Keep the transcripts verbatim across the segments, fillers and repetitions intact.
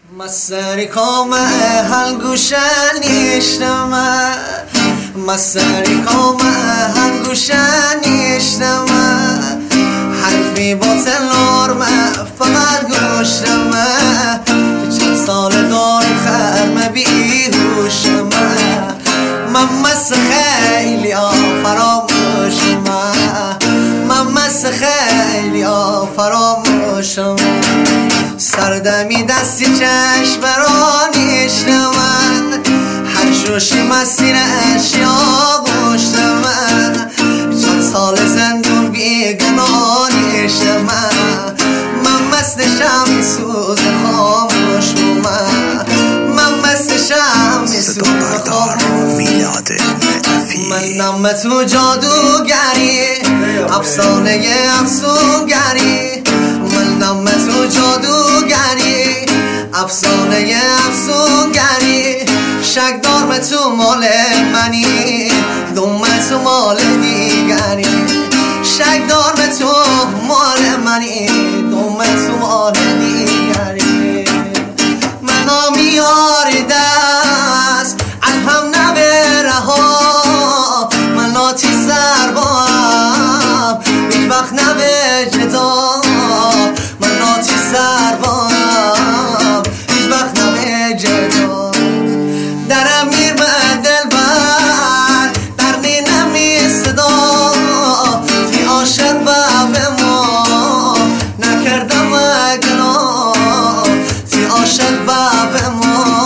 مسری کام هل گوشن نیشتم مسری کام هل گوشن نیشتم حرفی باطل نرمه فقط گوشتم چند سال دار خرم بیهوشم من مست خیلی ها فراموشم من مست خیلی ها فراموشم سردمی دستی چشم برانیشتم هر شوشی مسیر اشیا گوشتم چند سال زندون بیگنانیشتم من مست شم سوز خاموش من مست شم سوز خاموش منم تو جادوگری افسانه افسونگری منم تو جادوگری افسانه افسونگری شک دارم تو مال منی دوم تو مال دیگری شک دارم تو مال منی دوم تو مال دیگری منو میاری دست الهم نبره ها منو تی سر با هم هیچ وقت نبه جدا منو تی سر با هم هیچ وقت نبه جدا درم میر به دل بر در نینمی صدا تی عاشق به ما نکردم گنا تی عاشق به ما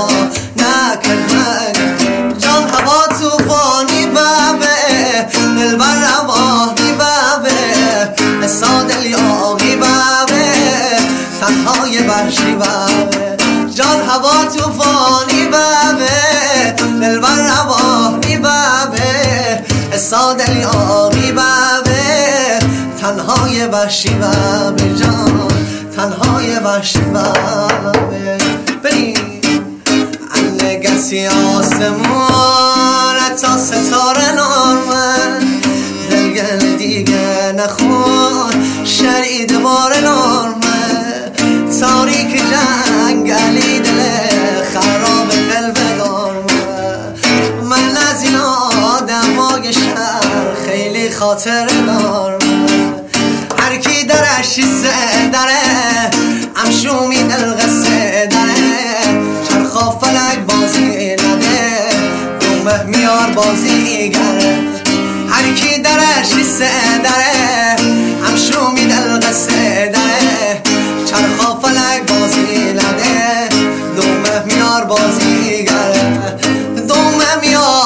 نکردم جان هوا توفانی بابه دل بر روانی بابه سادل یاغی بابه تنهای برشی بابه جان هوا توفانی بابه دل بر روانی بابه سادل یاغی بابه تنهای برشی بابه جان تنهای برشی بابه بریم نگسی آسمان تا ستاره نارمن دلگل دیگه نخون شرید بار نارمن تاریک جنگلی دل خراب قلب دارمن من از این آدمای شهر خیلی خاطر دارمن هر کی درش سه دره امشومی دل قصه دره چرخا فلک بازی نده دومه میار بازی گره هر کی درش سه دره امشومی دل قصه دره چرخا فلک بازی نده دومه میار بازی گره دومه میار